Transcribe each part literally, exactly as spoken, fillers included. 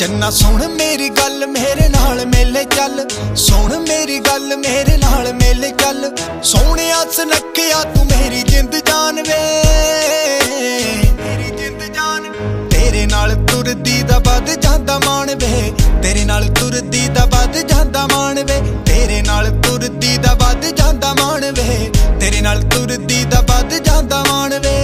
चन्ना सुन मेरी गल मेरे नाल मेले चल, सुन मेरी गल मेरे नाल मेले चल। सोहणिया सनखिया तू मेरी जिंद जान वे, मेरी जिंद जान। तेरे नाल तुरदी दा बद जांदा मान वे, तेरे नाल तुरदी दा बद जांदा मान वे, तेरे नाल तुरदी दा बद जांदा मान वे, तेरे नाल तुरदी दा बद जांदा मान वे।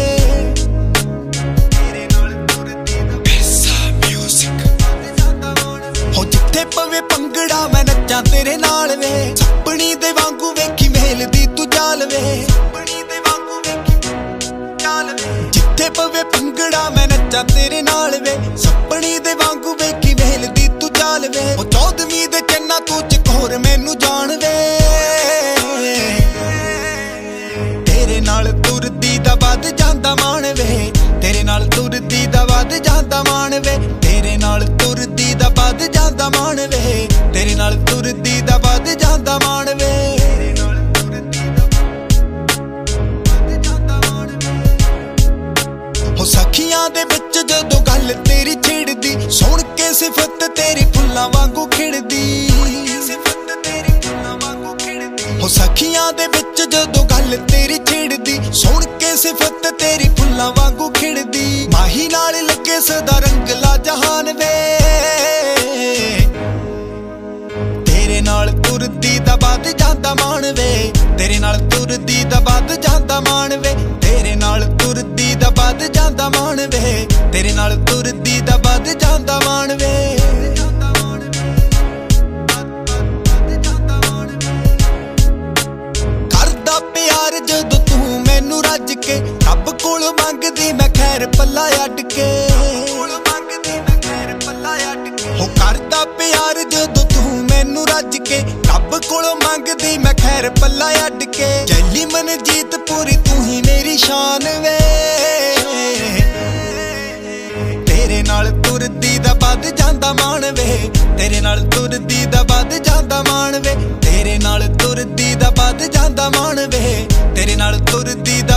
पवे पंगड़ा मैं नचा तेरे नाल वे, सपनी दे वांगू वेखी मेलदी तू चाल वे, सपनी दे वांगू वेखी चाल वे। जिथे पवे पंगड़ा मैं नचा तेरे नाल वे, सपनी दे वांगू वेखी मेलदी तू चाल वे। ओ चौदहवीं दे चन्ना तू चकोर मैनू जान वे, तेरे नाल तुरदी दा बद जांदा मान वे, तेरे नाल तुरदी दा बद जांदा मान वे, तेरे नाल तुरदी दा बद जांदा मान वे, तेरे नाल तुरदी दा बद जांदा मान वे। हो सखियां दे विच जदों गल तेरी छिड़दी, सुन के सिफत तेरी फुल्लां वांगू खिड़दी। हो सखियां दे विच जदों गल तेरी छिड़दी, सुन के सिफत तेरी फुल्लां वांगू खिड़दी। माही नाल लगे सदा रंगला जहान वे, तेरे नाल तुरदी दा बद जांदा मान वे, तेरे नाल तुरदी दा बद जांदा मान वे, तेरे नाल तुरदी दा बद जांदा मान वे, तेरे नाल तुरदी दा बद जांदा मान वे। करदा प्यार जदों तू मैनू रज के, रब कोल मंगदी मैं खैर पल्ला अड के। हो करदा प्यार जदों तू मैनू रज के, रब कोलों मंगदी मैं खैर पल्ला अड के। जैली मनजीत पूरी तू ही मेरी शान वे, तेरे नाल तुरदी दा बद जांदा मान वे, तेरे नाल तुरदी दा बद जांदा मान वे, तेरे नाल तुरदी दा बद जांदा मान वे, तेरे नाल तुरदी